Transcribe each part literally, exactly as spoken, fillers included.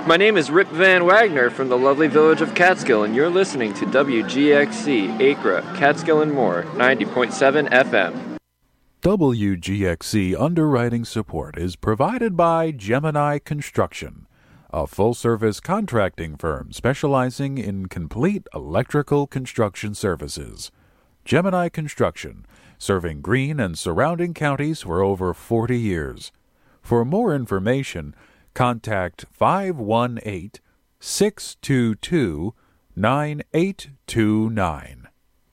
My name is Rip Van Wagner from the lovely village of Catskill, and you're listening to W G X C, Acra, Catskill and More, ninety point seven F M. W G X C underwriting support is provided by Gemini Construction, a full-service contracting firm specializing in complete electrical construction services. Gemini Construction, serving Greene and surrounding counties for over forty years. For more information, contact five one eight, six two two, nine eight two nine.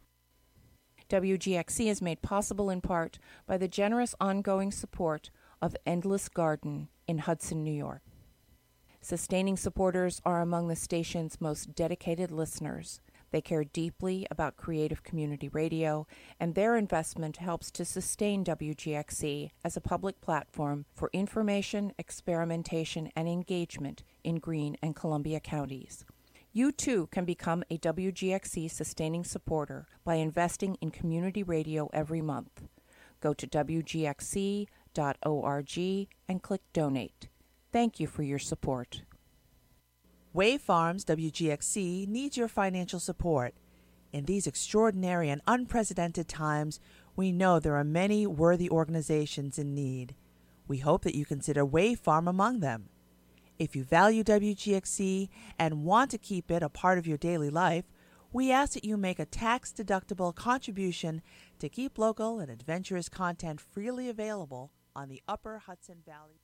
W G X C is made possible in part by the generous ongoing support of Endless Garden in Hudson, New York. Sustaining supporters are among the station's most dedicated listeners. They care deeply about creative community radio, and their investment helps to sustain W G X C as a public platform for information, experimentation, and engagement in Greene and Columbia counties. You too can become a W G X C sustaining supporter by investing in community radio every month. Go to W G X C dot org and click Donate. Thank you for your support. Wave Farms W G X C needs your financial support. In these extraordinary and unprecedented times, we know there are many worthy organizations in need. We hope that you consider Wave Farm among them. If you value W G X C and want to keep it a part of your daily life, we ask that you make a tax-deductible contribution to keep local and adventurous content freely available on the Upper Hudson Valley.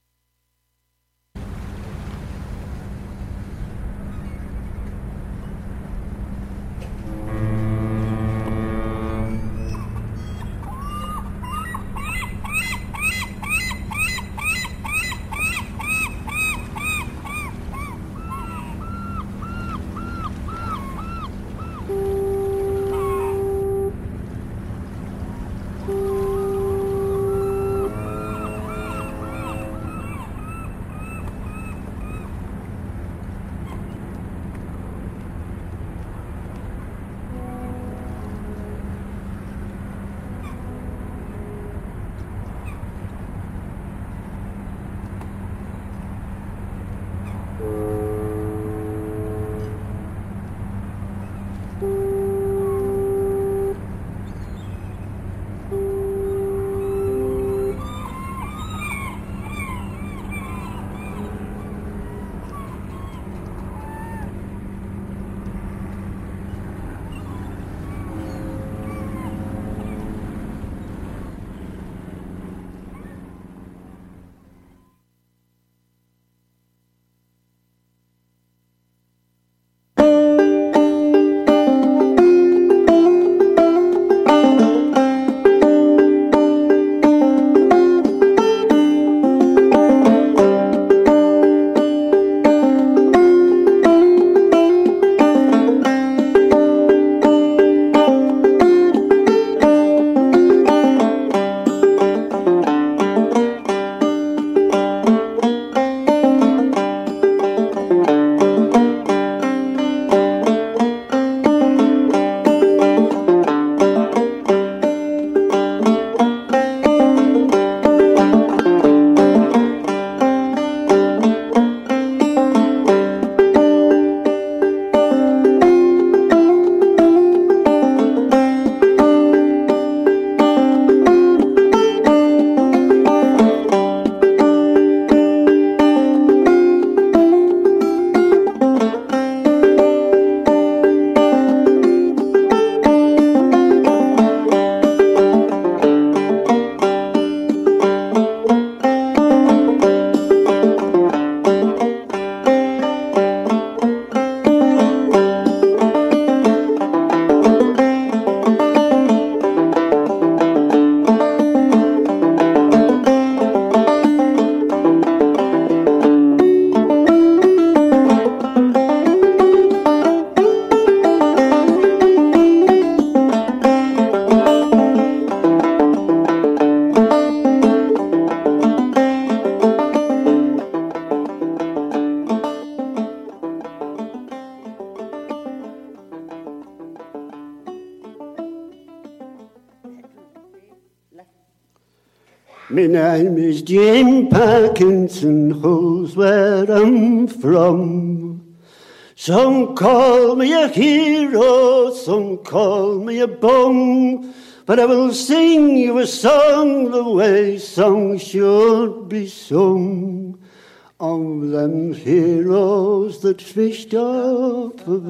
My name is Jim Parkinson, Hull's where I'm from. Some call me a hero, some call me a bum, but I will sing you a song the way songs should be sung. Of them heroes that fished off of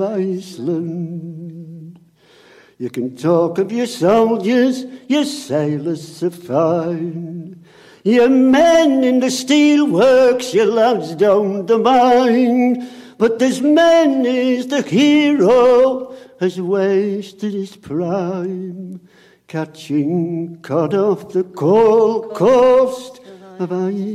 Iceland. You can talk of your soldiers, your sailors so fine, your men in the steelworks, your lads down the mine, but there's many's the hero has wasted his prime, catching cod off the cold coast of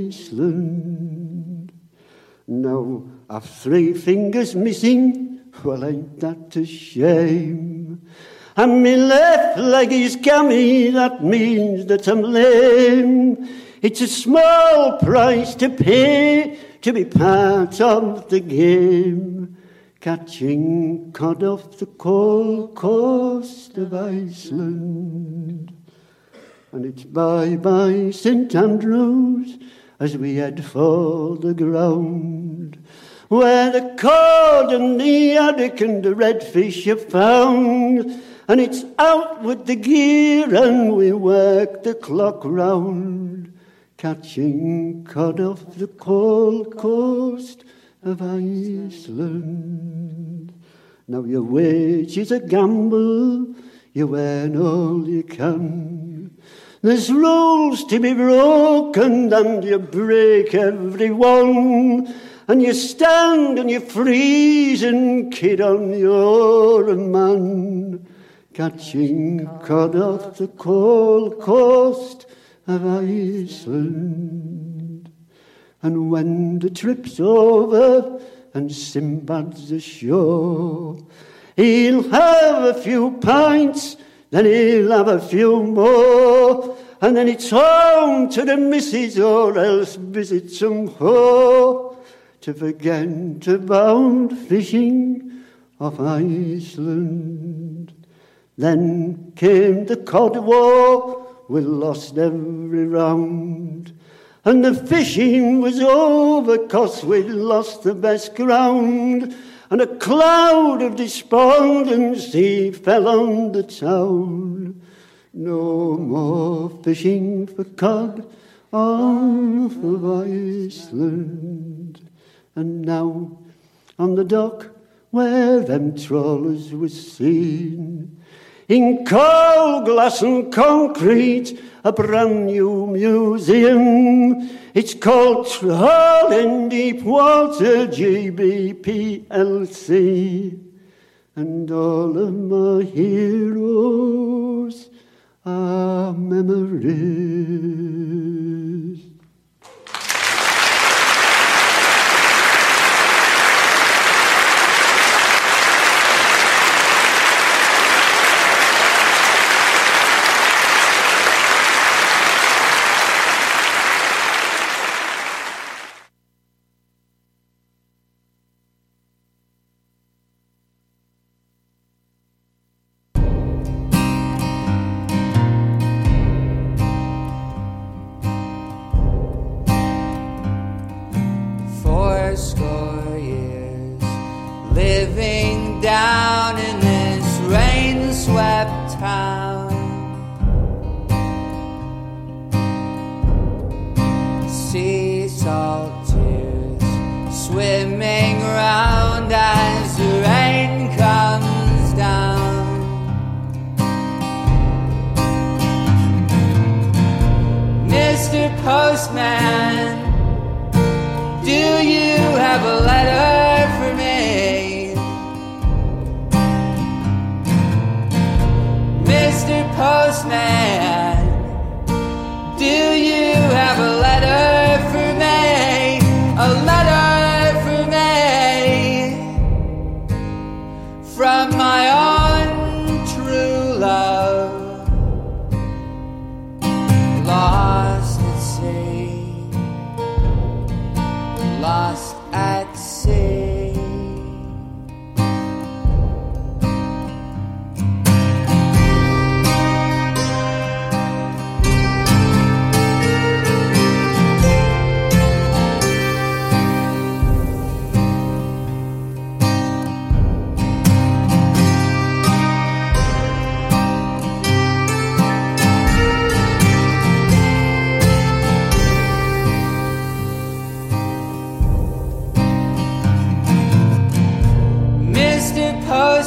Iceland. Now I've three fingers missing, well ain't that a shame? And me left leg is gammy, that means that I'm lame. It's a small price to pay to be part of the game, catching cod off the cold coast of Iceland. And it's bye-bye St Andrews as we head for the ground, where the cod and the haddock and the redfish are found. And it's out with the gear and we work the clock round, catching cod off the cold coast of Iceland. Now your wage is a gamble, you earn all you can. There's rules to be broken and you break every one. And you stand and you freeze and kid on you're a man, catching cod off the cold coast of Iceland. And when the trip's over and Sinbad's ashore, he'll have a few pints, then he'll have a few more, and then it's home to the missus or else visit some whore to forget about fishing off Iceland. Then came the cod war, we lost every round, and the fishing was over 'cause we'd lost the best ground, and a cloud of despondency fell on the town. No more fishing for cod off of Iceland. And now on the dock where them trawlers was seen, in coal, glass and concrete, a brand new museum. It's called Trawling Deep Water G B P L C. And all of my heroes are memories. Score years living down in this rain-swept town, sea salt tears swimming round as the rain comes down. Mister Postman, do you have a letter for me? Mister Postman, do you have a letter for me? A letter for me from my own true love, lost at sea, lost at sea.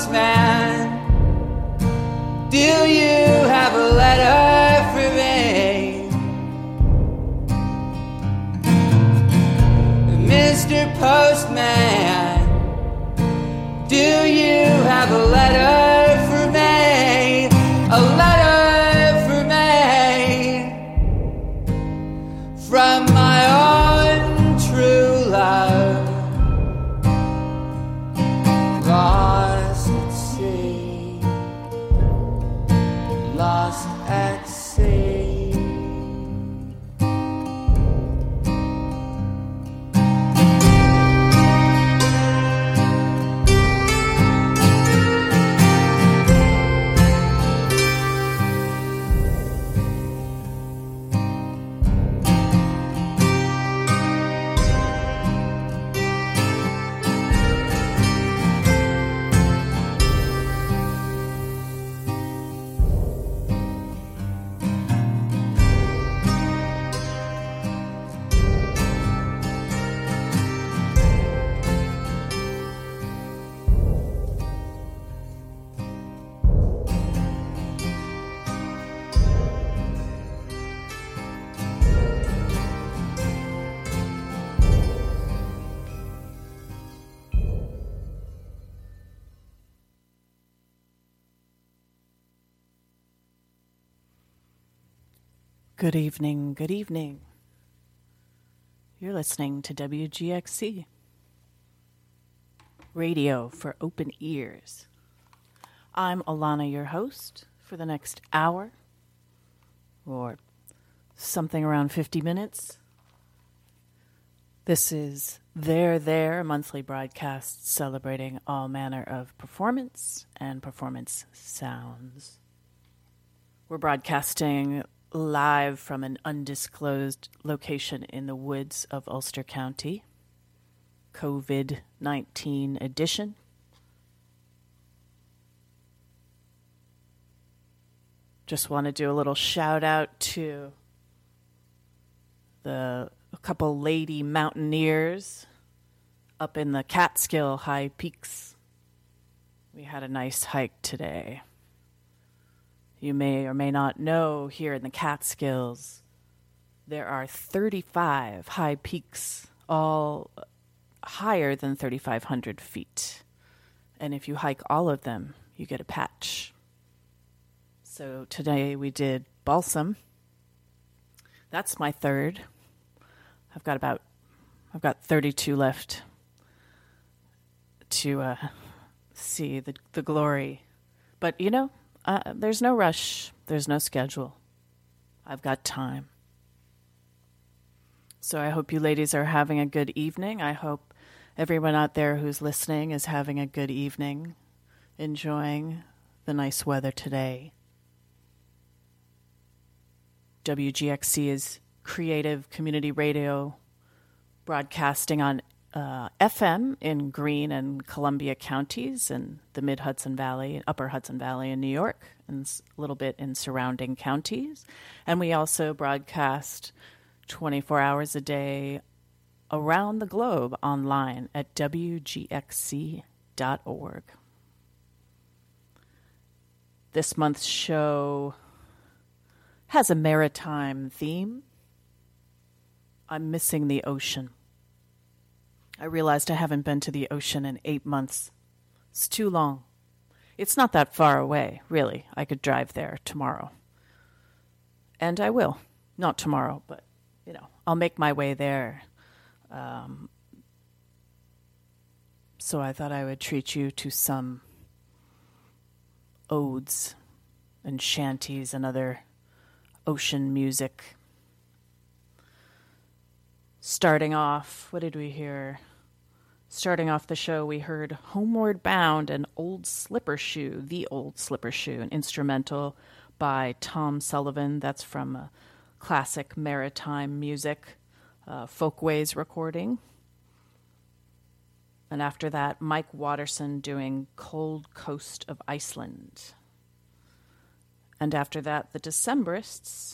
postman, do you have a letter for me? Mister Postman, do you have a letter for me? A letter for me from my own true love, lost at sea, lost at sea. Good evening, good evening. You're listening to W G X C, radio for open ears. I'm Alana, your host, for the next hour, or something around fifty minutes. This is There There, a monthly broadcast celebrating all manner of performance and performance sounds. We're broadcasting live from an undisclosed location in the woods of Ulster County, COVID nineteen edition. Just want to do a little shout out to the a couple lady mountaineers up in the Catskill High Peaks. We had a nice hike today. You may or may not know, here in the Catskills, there are thirty-five high peaks, all higher than thirty-five hundred feet. And if you hike all of them, you get a patch. So today we did Balsam. That's my third. I've got about, I've got thirty-two left to uh, see the the glory. But, you know, Uh, there's no rush. There's no schedule. I've got time. So I hope you ladies are having a good evening. I hope everyone out there who's listening is having a good evening, enjoying the nice weather today. W G X C is creative community radio, broadcasting on Uh, F M in Greene and Columbia counties and the mid-Hudson Valley, upper Hudson Valley in New York, and a little bit in surrounding counties. And we also broadcast twenty-four hours a day around the globe online at W G X C dot org. This month's show has a maritime theme. I'm missing the ocean. I realized I haven't been to the ocean in eight months. It's too long. It's not that far away, really. I could drive there tomorrow. And I will. Not tomorrow, but, you know, I'll make my way there. Um, so I thought I would treat you to some odes and shanties and other ocean music. Starting off, what did we hear? Starting off the show, we heard Homeward Bound and Old Slipper Shoe, The Old Slipper Shoe, an instrumental by Tom Sullivan. That's from a classic maritime music, uh, Folkways recording. And after that, Mike Watterson doing Cold Coast of Iceland. And after that, the Decemberists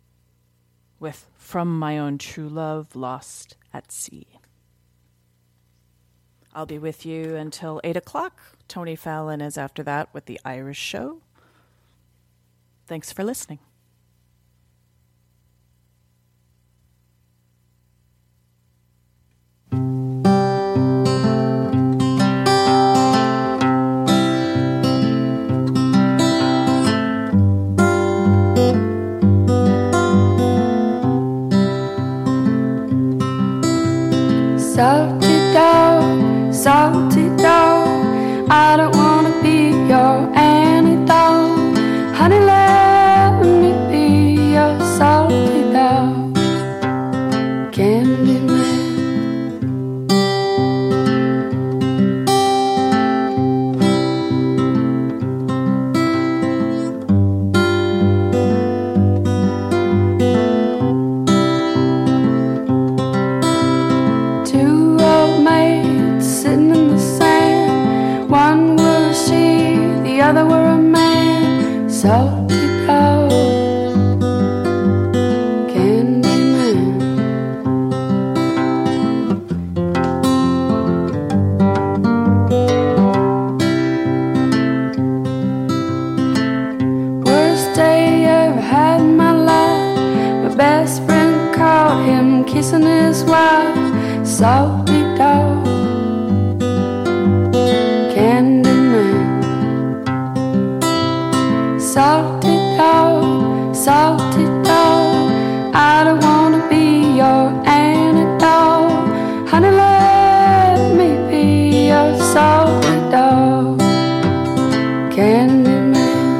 with From My Own True Love, Lost at Sea. I'll be with you until eight o'clock. Tony Fallon is after that with The Irish Show. Thanks for listening. Salty dog, salty dog, I don't wanna be your Annie doll. Honey, let me be your salty dog, candy man. Two old maids sitting in the sand. One were a she, the other were a man. Salty dog, candy man. Worst day ever had in my life. My best friend caught him kissing his wife. Salty dog, candy man. Salty dog, salty dog, I don't wanna be your Annie doll. Honey, let me be your salty dog, candy man.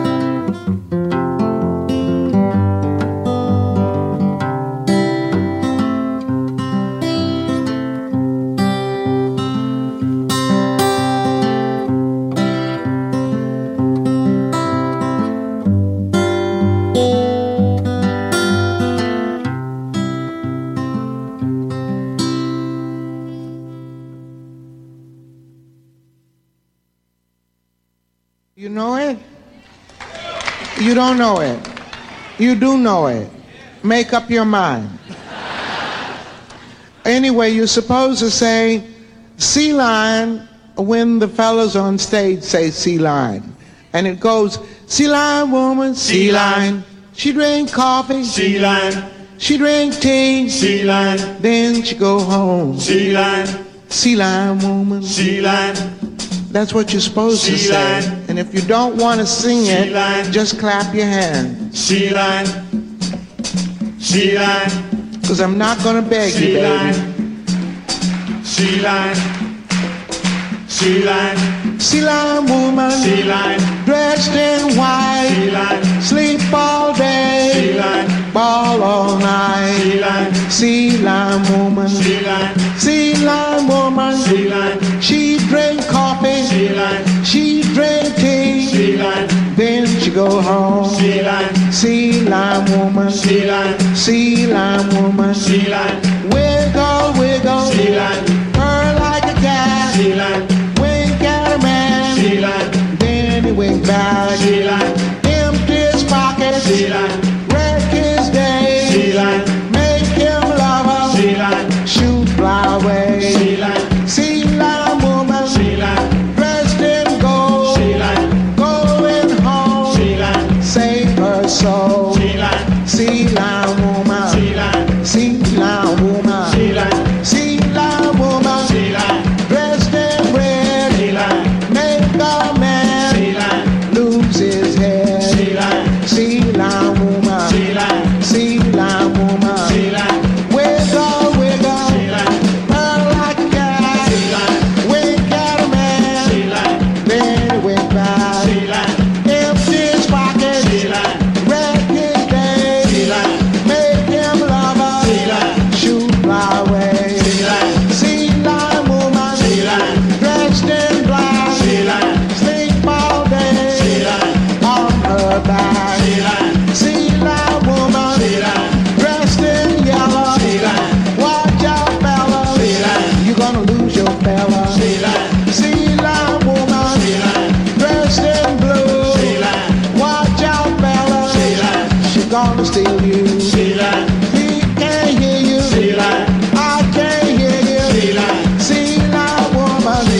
You know it? You don't know it. You do know it. Make up your mind. Anyway, you're supposed to say sea lion when the fellas on stage say sea lion. And it goes, sea lion woman, sea lion. She drink coffee, sea lion. She drink tea, sea lion. Then she go home, sea lion. Sea lion woman, sea lion. That's what you're supposed sea to say. Lion. And if you don't want to sing sea it, lion. Just clap your hand. Sea lion. Sea lion. Because I'm not going to beg sea you, baby. Lion. Sea lion. Sea lion. Sea lion woman. Sea lion. Dressed in white. Sea lion. Sleep all day. Sea lion. Ball all night. Sea lion. Sea lion woman. Sea lion. Sea lion woman. Sea lion. She drink coffee. Sea lion. She drink tea. Sea lion. Then she go home. Sea lion. Sea lion woman. Sea lion. Sea lion woman. Sea lion. Wiggle, wiggle. Sea lion. Purr like a cat. Sea lion. Wink at a man. Sea lion. Then he wink back. Sea lion. Empty his pockets. Sea lion. Wreck his day. Sea lion. Make him love her. Sea lion. Shoot, fly away. Sea lion. Sea lion woman. Sea lion. Dressed in gold. Sea lion. Going home. Sea lion. Save her soul. Sea lion. Sea lion woman. Sea lion. Sea lion woman. Sea lion. Sea lion woman. Sea lion. Dressed in red. Sea lion. Make a man. Sea lion. Lose his head. Sea lion. Sea lion woman. Sea lion. Sea lion woman. Sea lion. Wiggle, wiggle. Sea lion. Purr like a cat. Sea lion. Wink at a man. Sea lion. Then he went back. Sea lion. Empty his pockets. Sea lion. Wreck his day. Sea lion. Make him love her. Sea lion. Shoot, fly away. Sea lion. Sea lion woman. Sea lion. Dressed in black. Sea lion. Sleep all day. Sea lion. On her back. Sea lion. Sea lion woman. Sea lion. Dressed in yellow. Sea lion. Watch out, fella. Sea lion. You're gonna lose your fella. Sea lion. Sea lion woman. Sea lion. Dressed in blue. Sea lion. Watch out, fella. Sea lion. She's gonna steal you. Sea lion. He can't hear you. Sea lion. I can't hear you. Sea lion. Sea lion woman.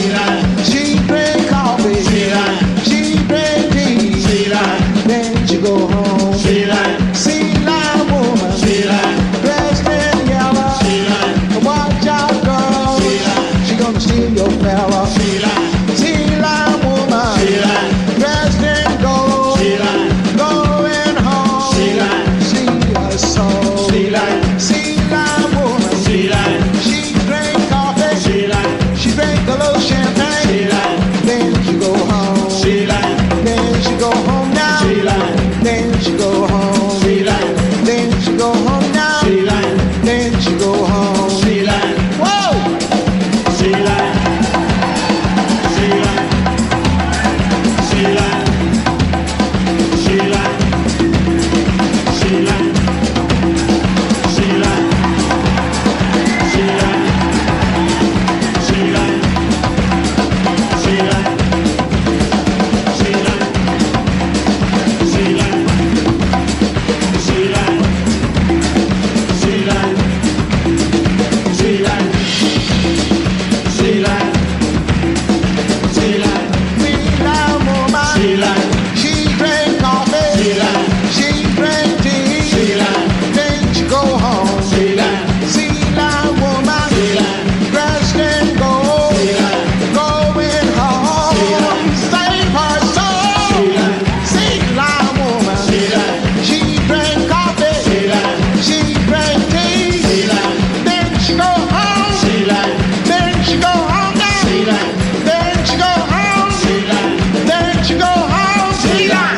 your fella. Sea lion, sea lion woman, sea lion, dressed in gold, sea lion, going home, sea lion, see her soul, sea lion, sea lion woman, sea lion, she drank coffee, sea lion, she drank a little champagne, sea lion, then she go home, sea lion, then she go home now, sea lion, then she go home, sea lion, then she go home now, sea lion, then she go home, sea lion, whoa, sea lion, sea lion, sea lion, sea lion, sea lion, sea lion, sea lion, sea lion, sea lion, sea lion, sea lion, sea lion, sea lion, sea lion, sea lion, sea lion, sea lion, woman, sea lion, she drank coffee, sea lion, she drank tea, sea lion, then she go home, sea lion, sea lion woman, sea lion, dressed in gold, sea lion, going home, sea lion, save her soul, sea lion, sea lion woman, sea lion, she drank coffee, sea lion, she drank tea, sea lion, then she go home, sea lion, then she go home now, sea lion, then she go home, sea lion, then she go home, sea lion.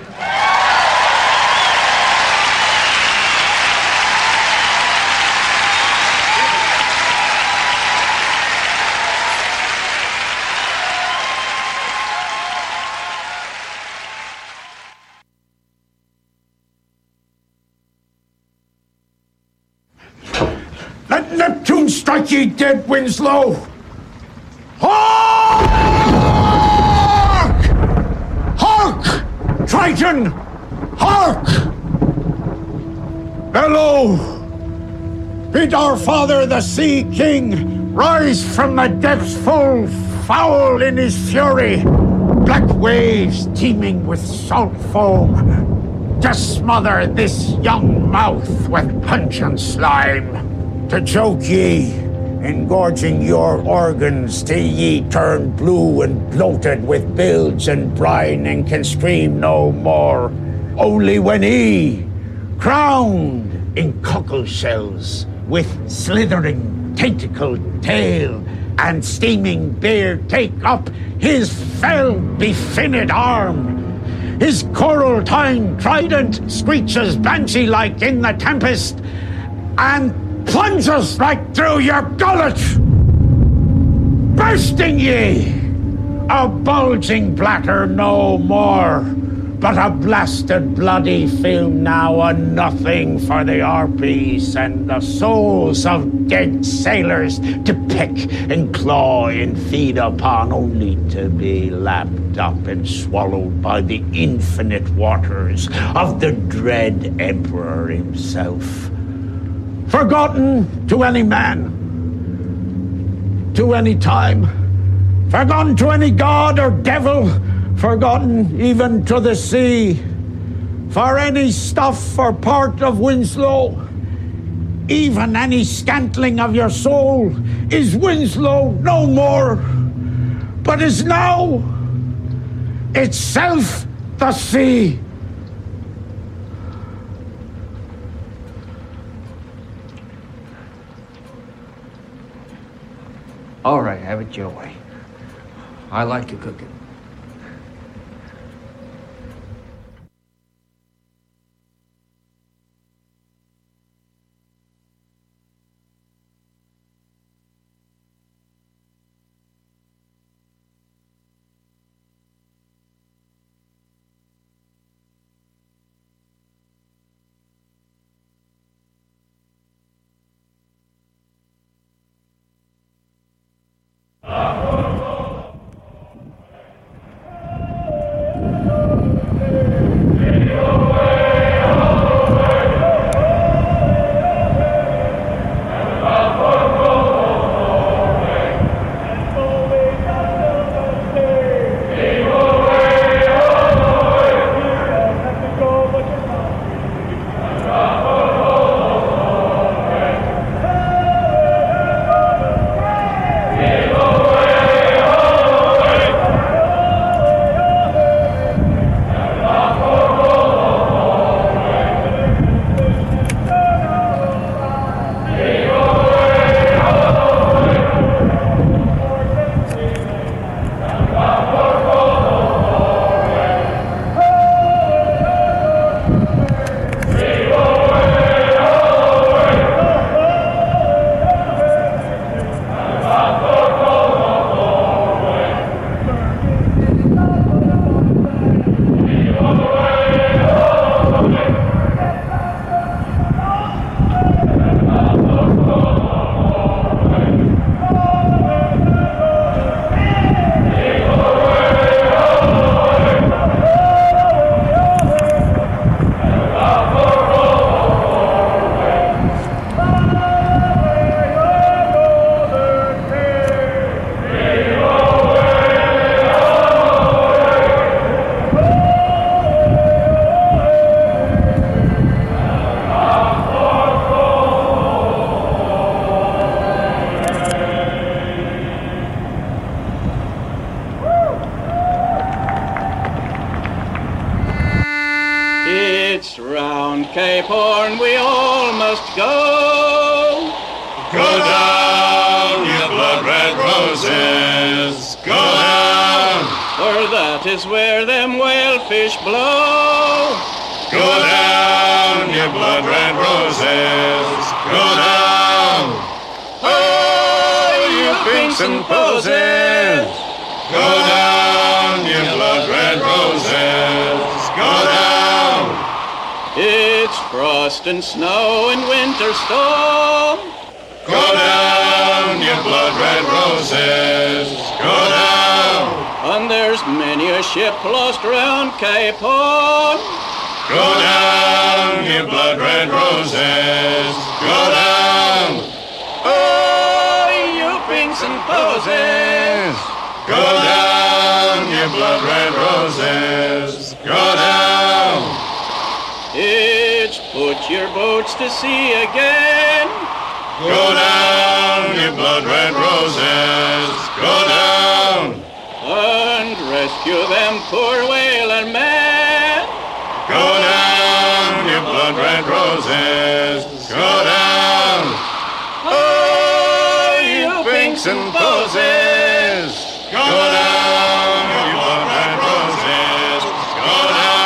Let Neptune strike ye dead, Winslow! Hark! Hark! Triton! Hark! Bellow! Bid our father, the Sea King, rise from the depths full foul in his fury. Black waves teeming with salt foam, to smother this young mouth with pungent slime. To choke ye, engorging your organs till ye turn blue and bloated with bilge and brine and can scream no more. Only when he, crowned in cockle shells, with slithering tentacled tail and steaming beard, take up his fell befinned arm. His coral-tined trident screeches banshee-like in the tempest, and plunges right through your gullet, bursting ye, a bulging bladder no more, but a blasted bloody film now, a nothing for the harpies and the souls of dead sailors to peck and claw and feed upon, only to be lapped up and swallowed by the infinite waters of the dread Emperor himself. Forgotten to any man, to any time, forgotten to any god or devil, forgotten even to the sea. For any stuff or part of Winslow, even any scantling of your soul, is Winslow no more, but is now itself the sea. All right, have it your way. I like your cooking. Cape Horn we all must go. Go down, you blood-red roses, go down. For that is where them whalefish blow. Go down, you blood-red roses, go down. Oh, you pinks and posies. Go down, you blood-red roses, go down. It's frost and snow and winter storm. Go down, you blood-red roses, go down. And there's many a ship lost round Cape Horn. Go down, you blood-red roses, go down. Oh, you pinks and posies. Go down, you blood-red roses, go down. It's put your boats to sea again. Go down, you blood-red roses, go down. And rescue them poor whaling men. Go down, you blood-red roses, go down. Oh, you pinks and posies. Go down, you blood-red roses, go down.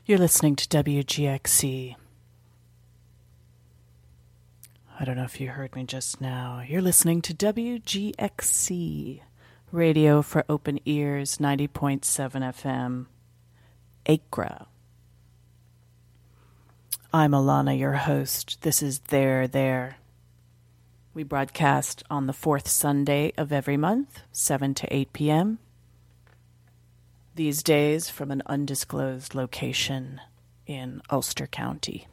You're listening to W G X C. I don't know if you heard me just now. You're listening to W G X C, Radio for Open Ears, ninety point seven F M, Acra. I'm Alana, your host. This is There, There. We broadcast on the fourth Sunday of every month, seven to eight p.m., these days from an undisclosed location in Ulster County.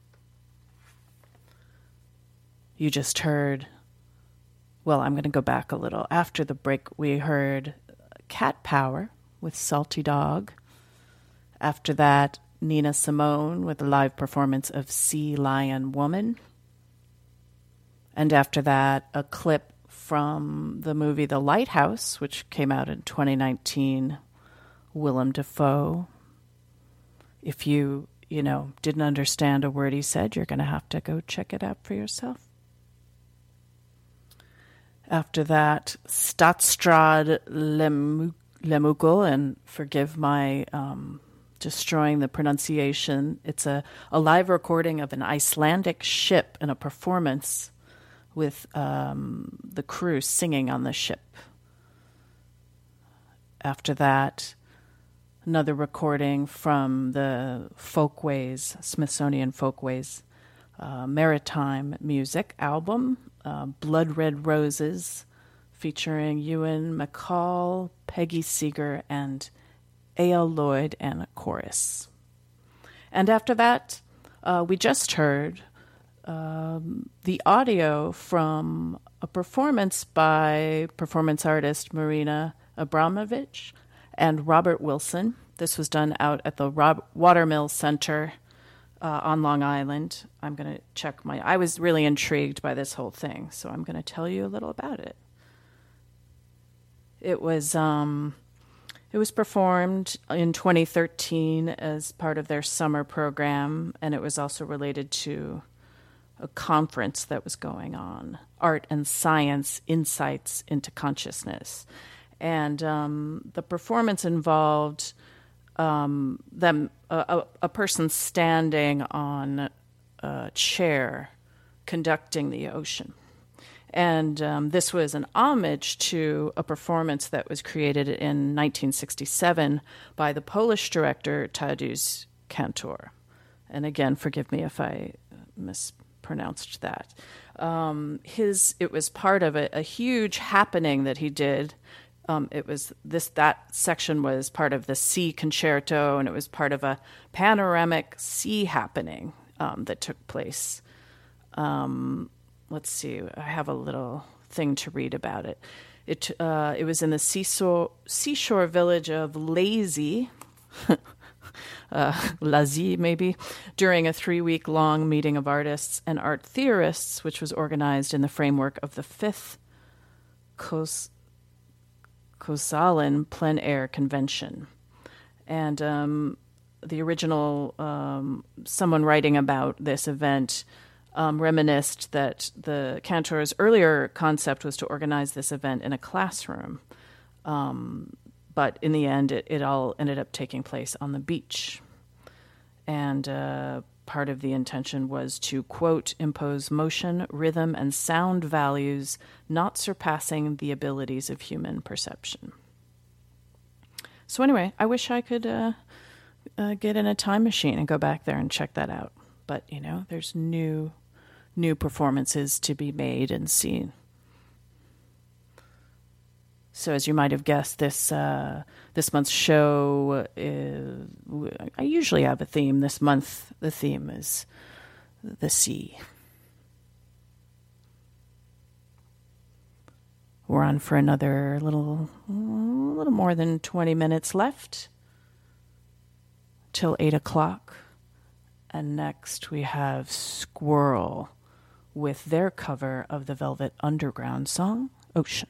You just heard, well, I'm going to go back a little. After the break, we heard Cat Power with Salty Dog. After that, Nina Simone with a live performance of Sea Lion Woman. And after that, a clip from the movie The Lighthouse, which came out in twenty nineteen, Willem Dafoe. If you, you know, didn't understand a word he said, you're going to have to go check it out for yourself. After that, Stadstrad Lemugel, and forgive my um, destroying the pronunciation. It's a, a live recording of an Icelandic ship and a performance with um, the crew singing on the ship. After that, another recording from the Folkways, Smithsonian Folkways uh, Maritime Music album, uh, Blood Red Roses, featuring Ewan McCall, Peggy Seeger, and A L Lloyd and a chorus. And after that, uh, we just heard um, the audio from a performance by performance artist Marina Abramovich and Robert Wilson. This was done out at the Rob- Watermill Center uh, on Long Island. I'm going to check my... I was really intrigued by this whole thing, so I'm going to tell you a little about it. It was um, it was performed in twenty thirteen as part of their summer program, and it was also related to a conference that was going on, Art and Science Insights into Consciousness. And um, the performance involved um, them a, a person standing on a chair conducting the ocean. And um, this was an homage to a performance that was created in nineteen sixty-seven by the Polish director Tadeusz Kantor. And again, forgive me if I mispronounced that. Um, his it was part of a, a huge happening that he did. Um, it was this that section was part of the Sea Concerto, and it was part of a panoramic sea happening um, that took place. Um, let's see, I have a little thing to read about it. It uh, it was in the seashore, seashore village of Lazy, uh, Lazy maybe, during a three-week-long meeting of artists and art theorists, which was organized in the framework of the fifth Kos. Kosalin Plein Air Convention. And um, the original, um, someone writing about this event um, reminisced that the Kantor's earlier concept was to organize this event in a classroom. Um, but in the end, it, it all ended up taking place on the beach. And uh, part of the intention was to, quote, impose motion, rhythm, and sound values not surpassing the abilities of human perception. So anyway, I wish I could uh, uh, get in a time machine and go back there and check that out. But, you know, there's new new performances to be made and seen. So as you might have guessed, this uh, this month's show, is, I usually have a theme. This month, the theme is the sea. We're on for another little, a little more than twenty minutes left till eight o'clock. And next we have Squirrel with their cover of the Velvet Underground song, Ocean.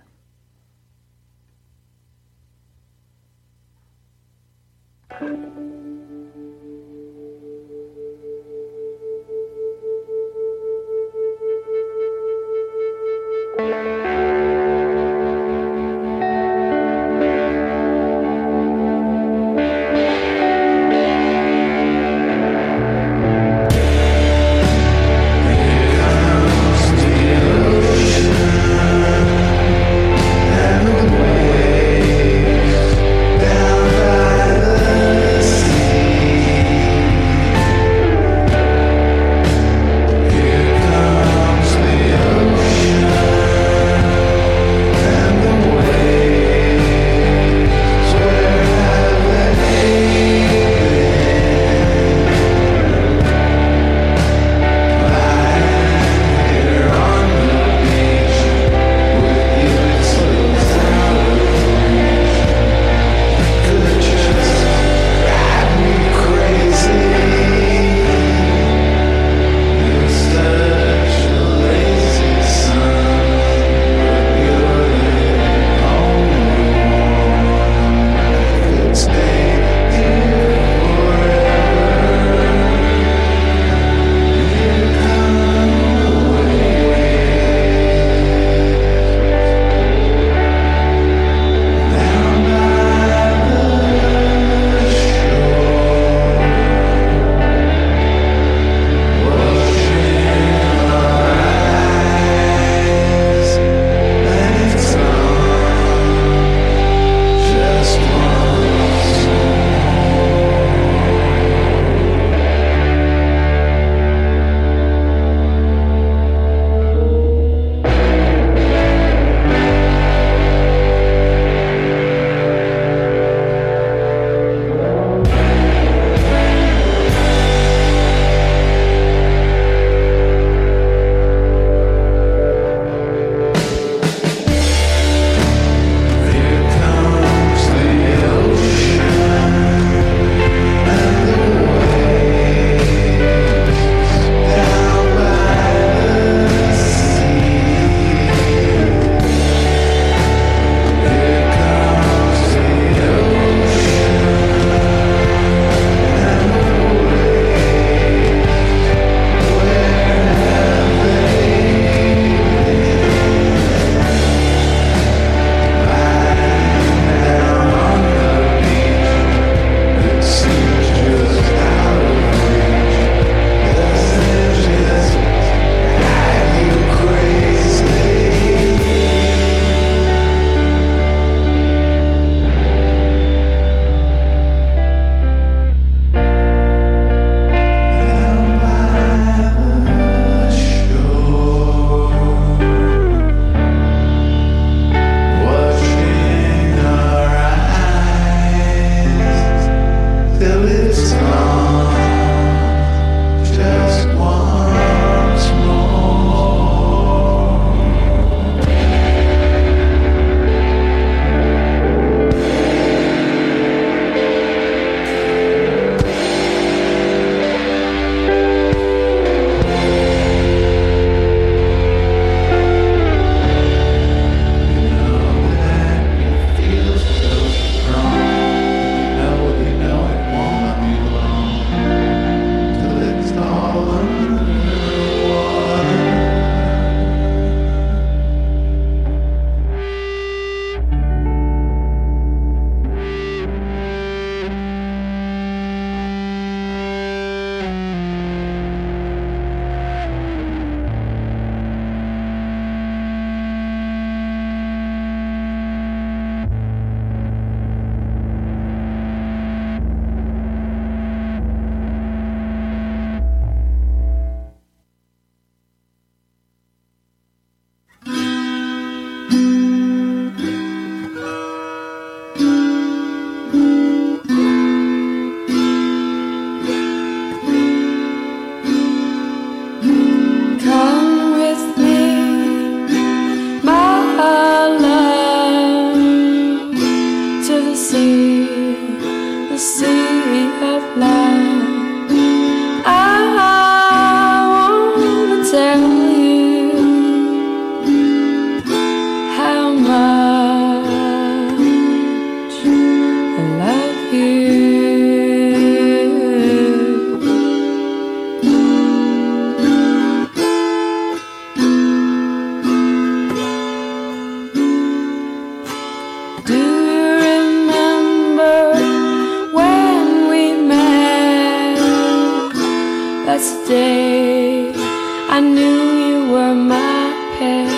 day I knew you were my pet,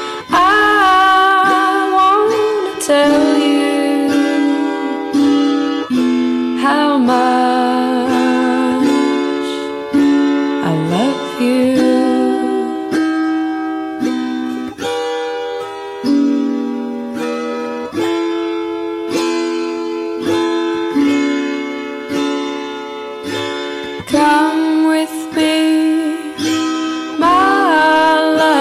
I want to tell you how much I love you. Come with me, my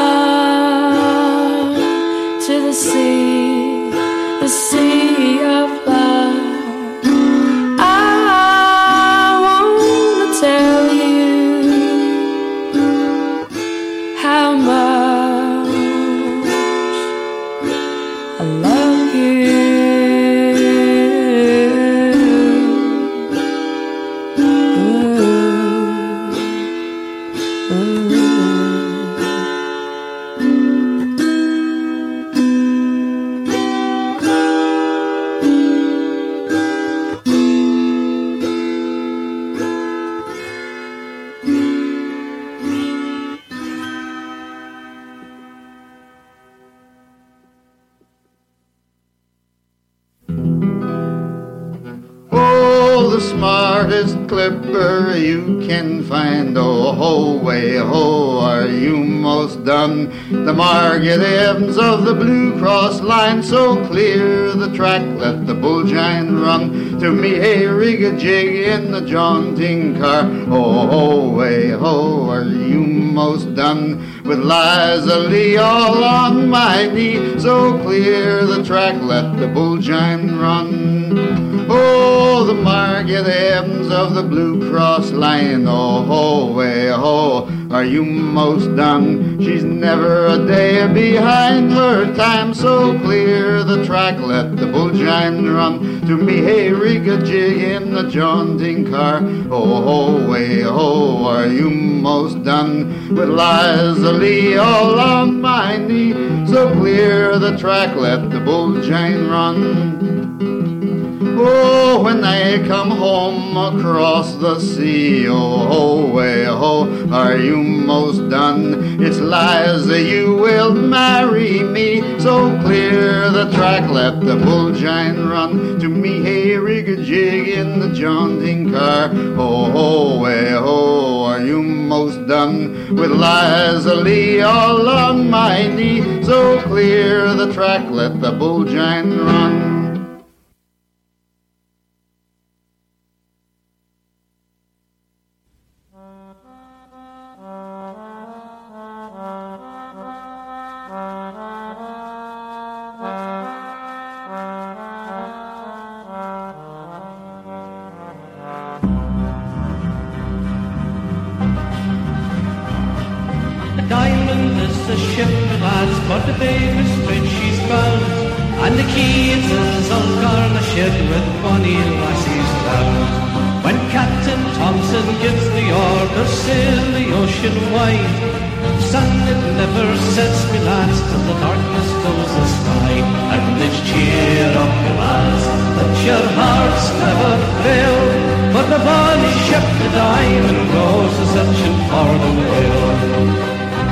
love, to the sea, the sea of love. I want to tell you how much I love you. Oh, the smartest clipper you can find. Oh, ho, way, ho, are you most done? The Margaret Evans of the Blue Cross line, so clear the track, let the bull giant run. To me, hey, rig a jig in the jaunting car. Oh, ho, way, ho, are you most done? With Liza Lee all on my knee, so clear the track, let the bull giant run. Oh, the Margaret Evans of the Blue Cross line. Oh, ho, way, ho, are you most done? She's never a day behind her time, so clear the track, let the bull giant run. To me, hey, rig a jig in the jaunting car. Oh, ho, way, ho, are you most done? With Liza Lee all on my knee, so clear the track, let the bull giant run. Oh, when I come home across the sea, oh, ho, way, ho, are you most done? It's Liza, you will marry me, so clear the track, let the bull giant run. To me, hey, rig a jig in the jaunting car. Oh, ho, way, ho, are you most done? With Liza Lee all on my knee, so clear the track, let the bull giant run. Diamond is a ship lads, but the Davis Bridge she's bound, and the keys is on garnished with bonny lassies round. When Captain Thompson gives the order, sail the ocean wide, sun it never sets me lads till the darkness fills the sky. And let's cheer up your lads, let your hearts never fail, for the bonny ship the Diamond goes a searching for the whale.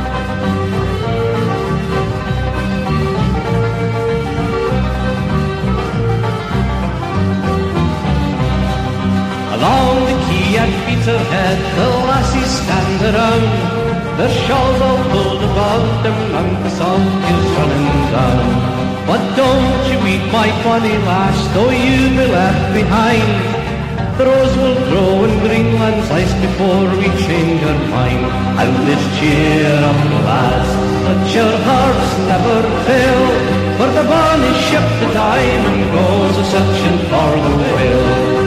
Along the quay at Peterhead, the lassies stand around, their shawls all pulled above them, and the sun is running down. But don't you weep, my bonny lass, though you be left behind. The rose will grow in Greenland's ice before we change our mind. And let's cheer up, lads, let your hearts never fail, for the bonny ship, the Diamond, goes a searching for the whale.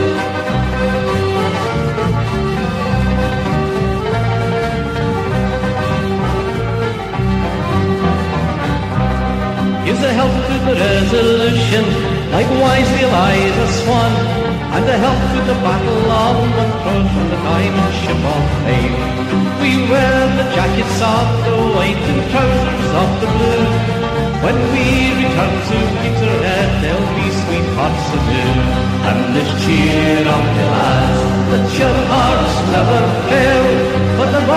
Gives a help to the Resolution, likewise the Eliza Swan, and a help to the Battle of Montrose and the Diamond Ship of Fame. We wear the jackets of the white and trousers of the blue. When we return to Peterhead, there'll be sweet hearts anew. And let's cheer up, the lads, let your hearts never fail, for the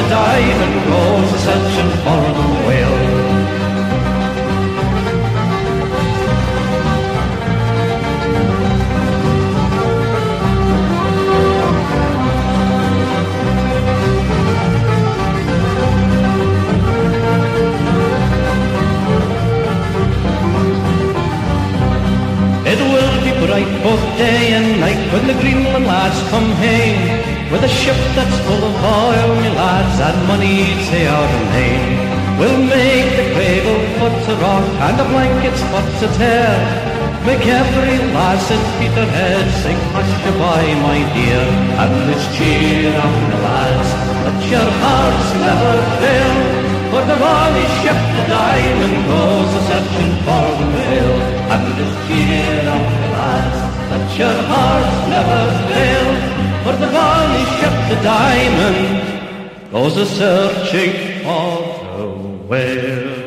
the diamond goes a-searching for the whale. It will be bright both day and night when the Greenland lads come hame, with a ship that's full of oil, me lads, and money to our name. We'll make the cradle for to rock and the blankets for to tear, make every lass in Peterhead sing hush goodbye, my dear, and let's cheer up the lads, let your hearts never fail. For the bonny ship, the diamond goes a-searching for the whale. And just cheer up the lads, let your hearts never fail. For the bonny ship, the diamond goes a-searching for the whale.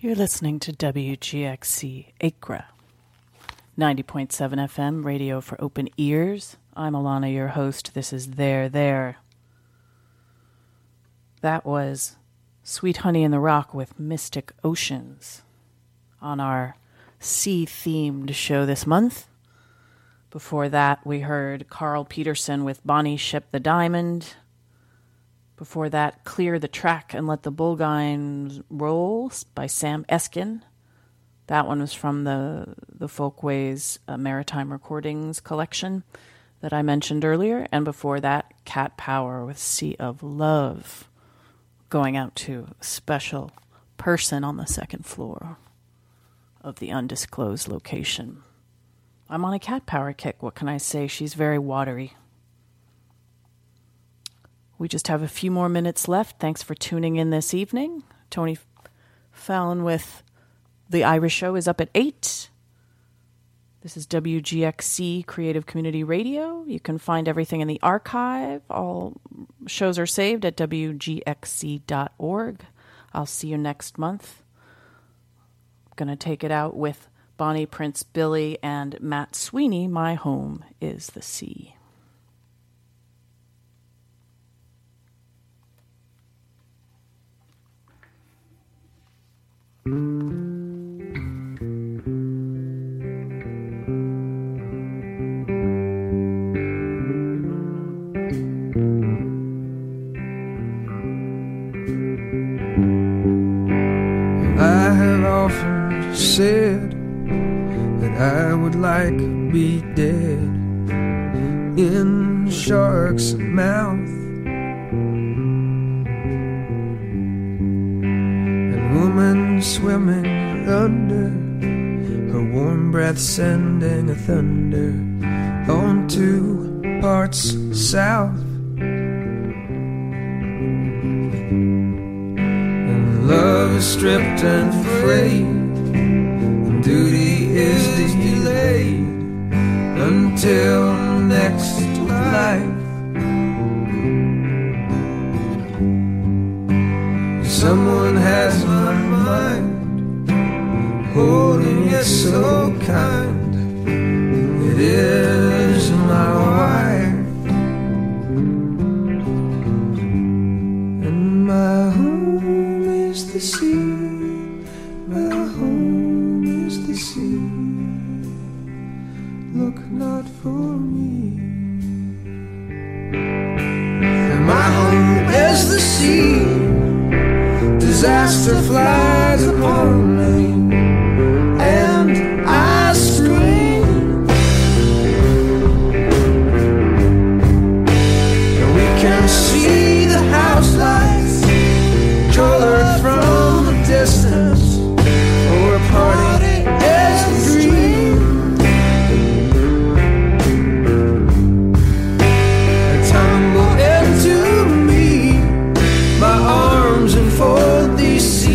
You're listening to W G X C Acra, ninety point seven F M, radio for open ears. I'm Alana, your host. This is There, There. That was Sweet Honey in the Rock with Mystic Oceans on our sea-themed show this month. Before that, we heard Carl Peterson with Bonnie Ship the Diamond. Before that, Clear the Track and Let the Bullgines Roll by Sam Eskin. That one was from the, the Folkways uh, Maritime Recordings collection that I mentioned earlier. And before that, Cat Power with Sea of Love, going out to a special person on the second floor of the undisclosed location. I'm on a Cat Power kick. What can I say? She's very watery. We just have a few more minutes left. Thanks for tuning in this evening. Tony Fallon with The Irish Show is up at eight. This is W G X C Creative Community Radio. You can find everything in the archive. All shows are saved at W G X C dot org. I'll see you next month. I'm going to take it out with Bonnie Prince Billy and Matt Sweeney. My Home is the Sea. I have often said that I would like to be dead in shark's mouth, and woman swimming under, her warm breath sending a thunder on two parts south. Love is stripped and frayed, and duty is delayed until next life. Someone has my mind, holding it so kind. It is my wife, and my home is the sea, my home is the sea. Look not for me. And my home is the sea. Disaster flies upon me, and I scream. And we can see the house lights colored from a distance, or a party is a dream. I tumble into me, my arms enfold these seas.